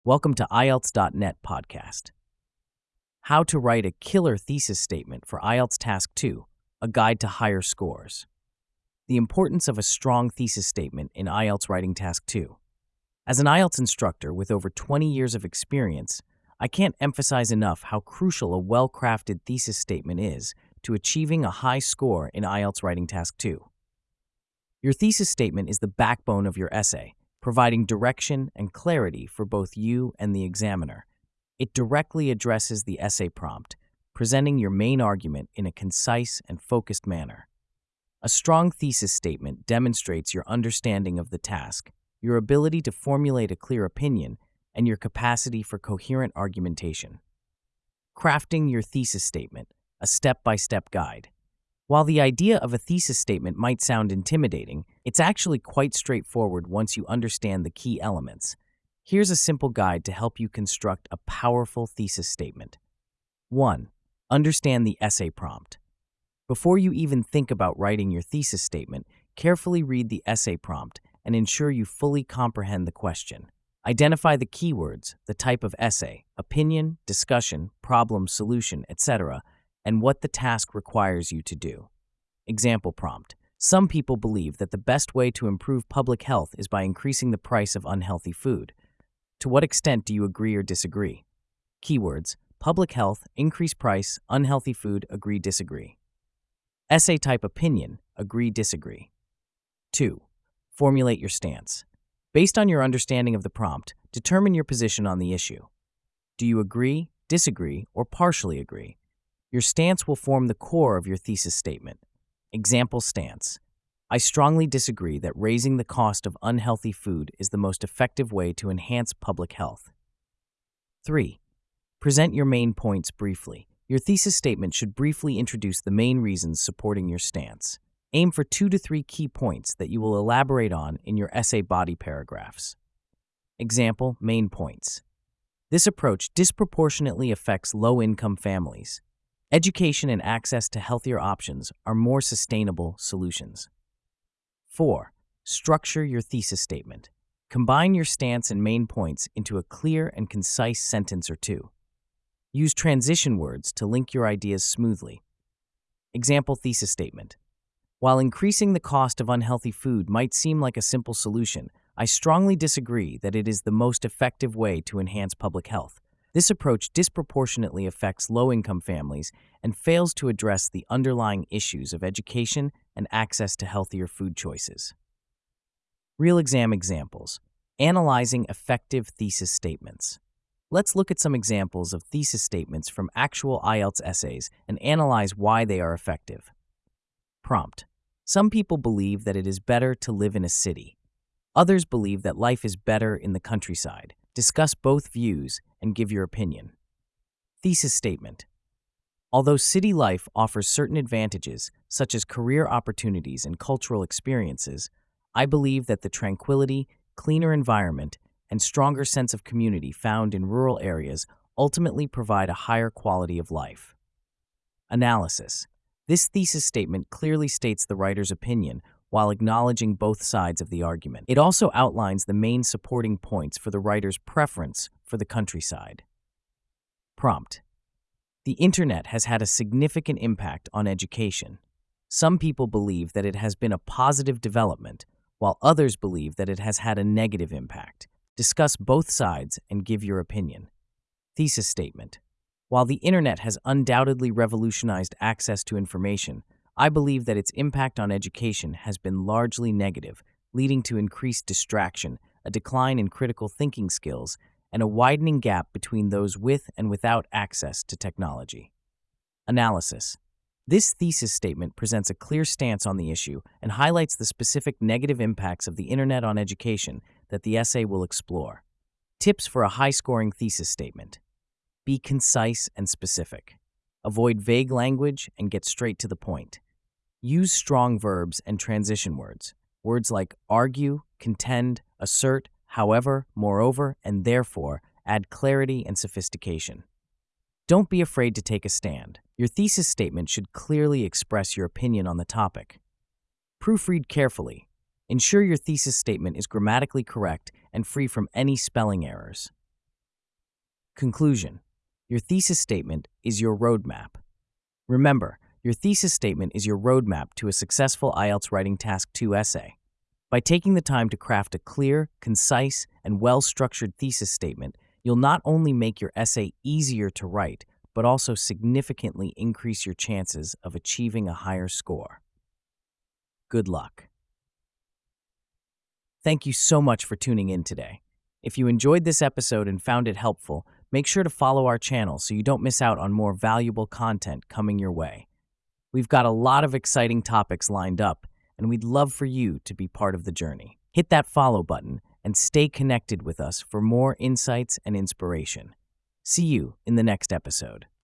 Welcome to IELTS.net podcast. How to write a killer thesis statement for IELTS Task 2, a guide to higher scores. The importance of a strong thesis statement in IELTS Writing Task 2. As an IELTS instructor with over 20 years of experience, I can't emphasize enough how crucial a well-crafted thesis statement is to achieving a high score in IELTS Writing Task 2. Your thesis statement is the backbone of your essay, providing direction and clarity for both you and the examiner. It directly addresses the essay prompt, presenting your main argument in a concise and focused manner. A strong thesis statement demonstrates your understanding of the task, your ability to formulate a clear opinion, and your capacity for coherent argumentation. Crafting your thesis statement, a step-by-step guide. While the idea of a thesis statement might sound intimidating, it's actually quite straightforward once you understand the key elements. Here's a simple guide to help you construct a powerful thesis statement. 1. Understand the essay prompt. Before you even think about writing your thesis statement, carefully read the essay prompt and ensure you fully comprehend the question. Identify the keywords, the type of essay, opinion, discussion, problem, solution, etc., and what the task requires you to do. Example prompt. Some people believe that the best way to improve public health is by increasing the price of unhealthy food. To what extent do you agree or disagree? Keywords: public health, increase price, unhealthy food, agree, disagree. Essay type: opinion, agree, disagree. 2. Formulate your stance. Based on your understanding of the prompt, determine your position on the issue. Do you agree, disagree, or partially agree? Your stance will form the core of your thesis statement. Example stance. I strongly disagree that raising the cost of unhealthy food is the most effective way to enhance public health. 3. Present your main points briefly. Your thesis statement should briefly introduce the main reasons supporting your stance. Aim for 2 to 3 key points that you will elaborate on in your essay body paragraphs. Example, main points. This approach disproportionately affects low-income families. Education and access to healthier options are more sustainable solutions. 4. Structure your thesis statement. Combine your stance and main points into a clear and concise sentence or two. Use transition words to link your ideas smoothly. Example thesis statement. While increasing the cost of unhealthy food might seem like a simple solution, I strongly disagree that it is the most effective way to enhance public health. This approach disproportionately affects low-income families and fails to address the underlying issues of education and access to healthier food choices. Real exam examples. Analyzing effective thesis statements. Let's look at some examples of thesis statements from actual IELTS essays and analyze why they are effective. Prompt. Some people believe that it is better to live in a city. Others believe that life is better in the countryside. Discuss both views and give your opinion. Thesis statement. Although city life offers certain advantages, such as career opportunities and cultural experiences, I believe that the tranquility, cleaner environment, and stronger sense of community found in rural areas ultimately provide a higher quality of life. Analysis. This thesis statement clearly states the writer's opinion while acknowledging both sides of the argument. It also outlines the main supporting points for the writer's preference for the countryside. Prompt. The internet has had a significant impact on education. Some people believe that it has been a positive development, while others believe that it has had a negative impact. Discuss both sides and give your opinion. Thesis statement. While the internet has undoubtedly revolutionized access to information, I believe that its impact on education has been largely negative, leading to increased distraction, a decline in critical thinking skills, and a widening gap between those with and without access to technology. Analysis. This thesis statement presents a clear stance on the issue and highlights the specific negative impacts of the internet on education that the essay will explore. Tips for a high-scoring thesis statement. Be concise and specific. Avoid vague language and get straight to the point. Use strong verbs and transition words. Words like argue, contend, assert, however, moreover, and therefore add clarity and sophistication. Don't be afraid to take a stand. Your thesis statement should clearly express your opinion on the topic. Proofread carefully. Ensure your thesis statement is grammatically correct and free from any spelling errors. Conclusion: your thesis statement is your roadmap. Remember, your thesis statement is your roadmap to a successful IELTS Writing Task 2 essay. By taking the time to craft a clear, concise, and well-structured thesis statement, you'll not only make your essay easier to write, but also significantly increase your chances of achieving a higher score. Good luck. Thank you so much for tuning in today. If you enjoyed this episode and found it helpful, make sure to follow our channel so you don't miss out on more valuable content coming your way. We've got a lot of exciting topics lined up, and we'd love for you to be part of the journey. Hit that follow button and stay connected with us for more insights and inspiration. See you in the next episode.